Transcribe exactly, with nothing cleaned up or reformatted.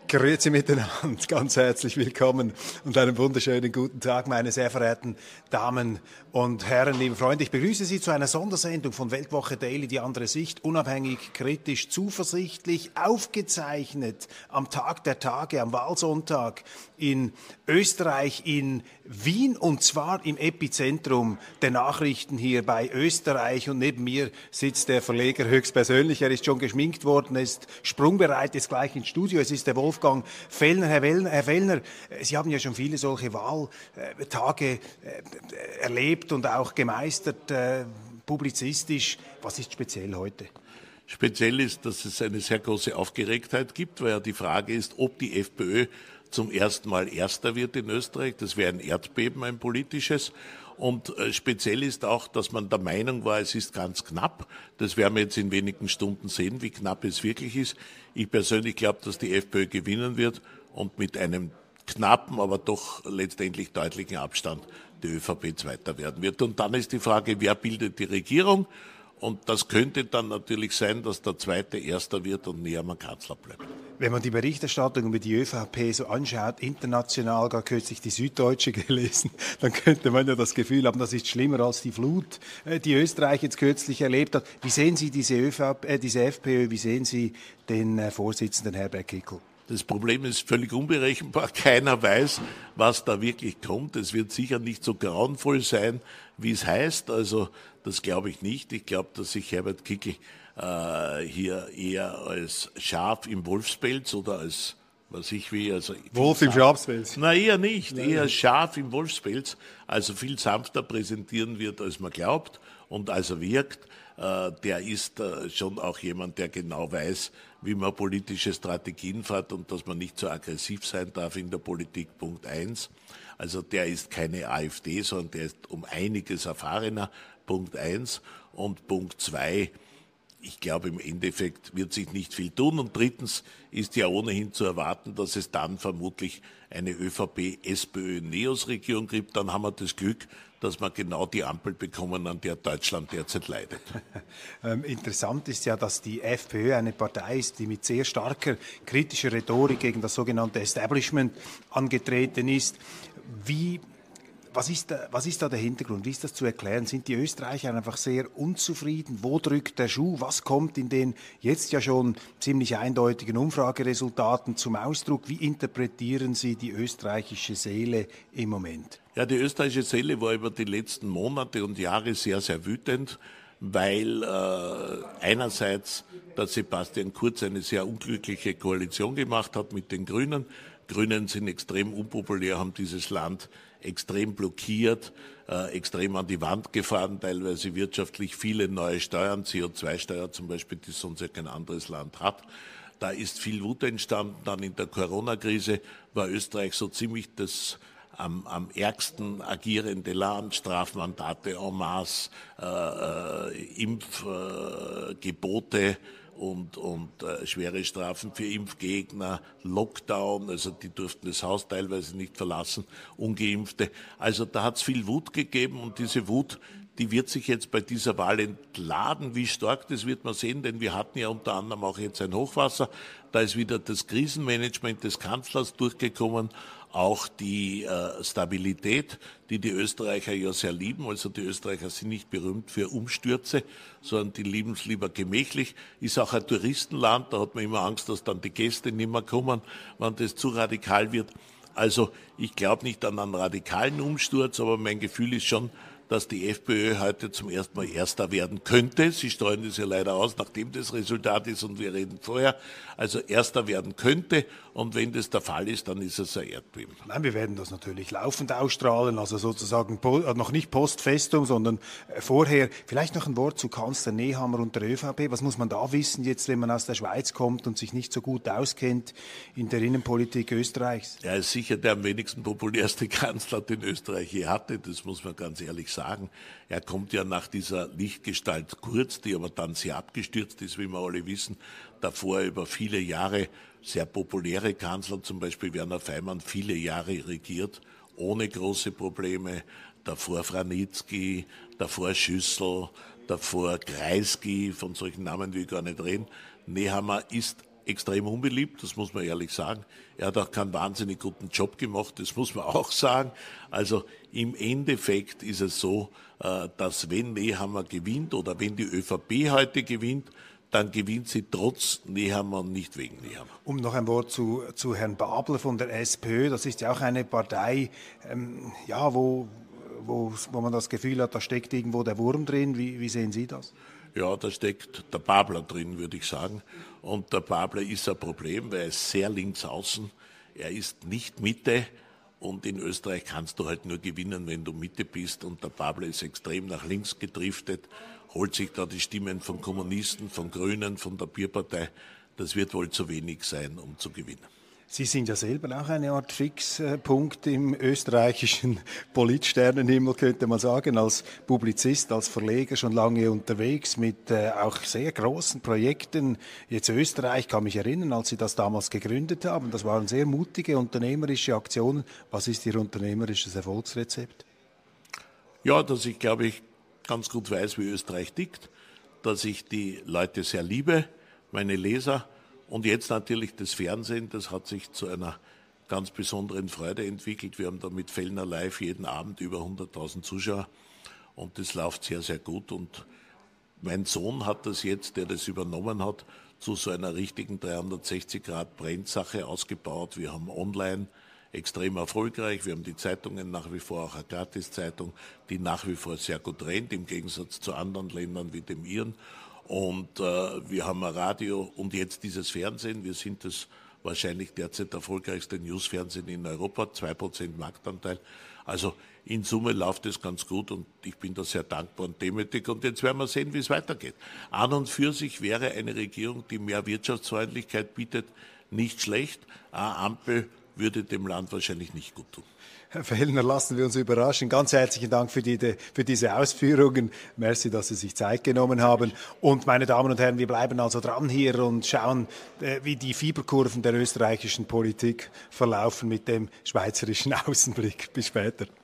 Grüezi miteinander, ganz herzlich willkommen und einen wunderschönen guten Tag, meine sehr verehrten Damen und Herren, liebe Freunde. Ich begrüße Sie zu einer Sondersendung von Weltwoche Daily, die andere Sicht, unabhängig, kritisch, zuversichtlich, aufgezeichnet am Tag der Tage, am Wahlsonntag in Österreich, in Wien, und zwar im Epizentrum der Nachrichten hier bei Österreich. Und neben mir sitzt der Verleger höchstpersönlich. Er ist schon geschminkt worden, er ist sprungbereit, ist gleich ins Studio. Es ist der Wolfgang Fellner. Herr Wellner, Herr Fellner, Sie haben ja schon viele solche Wahltage erlebt und auch gemeistert, äh, publizistisch. Was ist speziell heute? Speziell ist, dass es eine sehr große Aufgeregtheit gibt, weil ja die Frage ist, ob die FPÖ zum ersten Mal Erster wird in Österreich. Das wäre ein Erdbeben, ein politisches. Und äh, speziell ist auch, dass man der Meinung war, es ist ganz knapp. Das werden wir jetzt in wenigen Stunden sehen, wie knapp es wirklich ist. Ich persönlich glaube, dass die FPÖ gewinnen wird und mit einem knappen, aber doch letztendlich deutlichen Abstand die ÖVP Zweiter werden wird. Und dann ist die Frage, wer bildet die Regierung? Und das könnte dann natürlich sein, dass der Zweite Erster wird und näher am Kanzler bleibt. Wenn man die Berichterstattung über die ÖVP so anschaut, international, gar kürzlich die Süddeutsche gelesen, dann könnte man ja das Gefühl haben, das ist schlimmer als die Flut, die Österreich jetzt kürzlich erlebt hat. Wie sehen Sie diese, ÖVP, äh, diese FPÖ, wie sehen Sie den äh, Vorsitzenden Herbert Kickl? Das Problem ist völlig unberechenbar. Keiner weiß, was da wirklich kommt. Es wird sicher nicht so grauenvoll sein, wie es heißt. Also das glaube ich nicht. Ich glaube, dass sich Herbert Kickl äh, hier eher als Schaf im Wolfspelz oder als, was ich will, also Wolf im Schafspelz? Na, eher nicht. Nein. Eher Schaf im Wolfspelz. Also viel sanfter präsentieren wird, als man glaubt und als er wirkt. Äh, der ist äh, schon auch jemand, der genau weiß, wie man politische Strategien fährt und dass man nicht so aggressiv sein darf in der Politik, Punkt eins. Also der ist keine AfD, sondern der ist um einiges erfahrener, Punkt eins. Und Punkt zwei, ich glaube, im Endeffekt wird sich nicht viel tun. Und drittens ist ja ohnehin zu erwarten, dass es dann vermutlich eine ÖVP-SPÖ-Neos-Regierung gibt. Dann haben wir das Glück, dass wir genau die Ampel bekommen, an der Deutschland derzeit leidet. ähm, interessant ist ja, dass die FPÖ eine Partei ist, die mit sehr starker kritischer Rhetorik gegen das sogenannte Establishment angetreten ist. Wie Was ist, da, was ist da der Hintergrund? Wie ist das zu erklären? Sind die Österreicher einfach sehr unzufrieden? Wo drückt der Schuh? Was kommt in den jetzt ja schon ziemlich eindeutigen Umfrageresultaten zum Ausdruck? Wie interpretieren Sie die österreichische Seele im Moment? Ja, die österreichische Seele war über die letzten Monate und Jahre sehr, sehr wütend, weil äh, einerseits der Sebastian Kurz eine sehr unglückliche Koalition gemacht hat mit den Grünen. Grünen sind extrem unpopulär, haben dieses Land extrem blockiert, äh, extrem an die Wand gefahren, teilweise wirtschaftlich viele neue Steuern, C O zwei Steuer zum Beispiel, die sonst ja kein anderes Land hat. Da ist viel Wut entstanden. Dann in der Corona-Krise war Österreich so ziemlich das am, am ärgsten agierende Land, Strafmandate en masse, äh, äh, Impfgebote, äh, und, und äh, schwere Strafen für Impfgegner, Lockdown, also die durften das Haus teilweise nicht verlassen, Ungeimpfte. Also da hat es viel Wut gegeben und diese Wut, die wird sich jetzt bei dieser Wahl entladen. Wie stark, das wird man sehen, denn wir hatten ja unter anderem auch jetzt ein Hochwasser. Da ist wieder das Krisenmanagement des Kanzlers durchgekommen, auch die äh, Stabilität, die die Österreicher ja sehr lieben. Also die Österreicher sind nicht berühmt für Umstürze, sondern die lieben es lieber gemächlich. Ist auch ein Touristenland, da hat man immer Angst, dass dann die Gäste nicht mehr kommen, wenn das zu radikal wird. Also ich glaube nicht an einen radikalen Umsturz, aber mein Gefühl ist schon, dass die FPÖ heute zum ersten Mal Erster werden könnte. Sie streuen das ja leider aus, nachdem das Resultat ist und wir reden vorher. Also Erster werden könnte und wenn das der Fall ist, dann ist es ein Erdbeben. Nein, wir werden das natürlich laufend ausstrahlen, also sozusagen noch nicht postfestum, sondern vorher. Vielleicht noch ein Wort zu Kanzler Nehammer und der ÖVP. Was muss man da wissen jetzt, wenn man aus der Schweiz kommt und sich nicht so gut auskennt in der Innenpolitik Österreichs? Er ist sicher der am wenigsten populärste Kanzler, den Österreich je hatte, das muss man ganz ehrlich sagen. Sagen. Er kommt ja nach dieser Lichtgestalt Kurz, die aber dann sehr abgestürzt ist, wie wir alle wissen. Davor über viele Jahre sehr populäre Kanzler, zum Beispiel Werner Faymann, viele Jahre regiert, ohne große Probleme. Davor Franitzky, davor Schüssel, davor Kreisky, von solchen Namen will ich gar nicht reden. Nehammer ist extrem unbeliebt, das muss man ehrlich sagen. Er hat auch keinen wahnsinnig guten Job gemacht, das muss man auch sagen. Also im Endeffekt ist es so, dass wenn Nehammer gewinnt oder wenn die ÖVP heute gewinnt, dann gewinnt sie trotz Nehammer und nicht wegen Nehammer. Um noch ein Wort zu, zu Herrn Babler von der SPÖ. Das ist ja auch eine Partei, ähm, ja, wo, wo, wo man das Gefühl hat, da steckt irgendwo der Wurm drin. Wie, wie sehen Sie das? Ja, da steckt der Babler drin, würde ich sagen. Und der Babler ist ein Problem, weil er ist sehr links außen. Er ist nicht Mitte. Und in Österreich kannst du halt nur gewinnen, wenn du Mitte bist. Und der Babler ist extrem nach links gedriftet, holt sich da die Stimmen von Kommunisten, von Grünen, von der Bierpartei. Das wird wohl zu wenig sein, um zu gewinnen. Sie sind ja selber auch eine Art Fixpunkt im österreichischen Politsternenhimmel, könnte man sagen, als Publizist, als Verleger schon lange unterwegs mit äh, auch sehr großen Projekten. Jetzt Österreich, kann mich erinnern, als Sie das damals gegründet haben, das waren sehr mutige unternehmerische Aktionen. Was ist Ihr unternehmerisches Erfolgsrezept? Ja, dass ich, glaube ich, ganz gut weiß, wie Österreich tickt, dass ich die Leute sehr liebe, meine Leser. Und jetzt natürlich das Fernsehen, das hat sich zu einer ganz besonderen Freude entwickelt. Wir haben da mit Fellner Live jeden Abend über hunderttausend Zuschauer und das läuft sehr, sehr gut. Und mein Sohn hat das jetzt, der das übernommen hat, zu so einer richtigen dreihundertsechzig Grad Brennsache ausgebaut. Wir haben online extrem erfolgreich. Wir haben die Zeitungen nach wie vor, auch eine Gratiszeitung, die nach wie vor sehr gut rennt, im Gegensatz zu anderen Ländern wie dem Ihren. Und äh, wir haben ein Radio und jetzt dieses Fernsehen. Wir sind das wahrscheinlich derzeit erfolgreichste Newsfernsehen in Europa, zwei Prozent Marktanteil. Also in Summe läuft es ganz gut und ich bin da sehr dankbar und demütig. Und jetzt werden wir sehen, wie es weitergeht. An und für sich wäre eine Regierung, die mehr Wirtschaftsfreundlichkeit bietet, nicht schlecht. Eine Ampel würde dem Land wahrscheinlich nicht gut tun. Herr Fellner, lassen wir uns überraschen. Ganz herzlichen Dank für, die, für diese Ausführungen. Merci, dass Sie sich Zeit genommen haben. Und meine Damen und Herren, wir bleiben also dran hier und schauen, wie die Fieberkurven der österreichischen Politik verlaufen mit dem schweizerischen Außenblick. Bis später.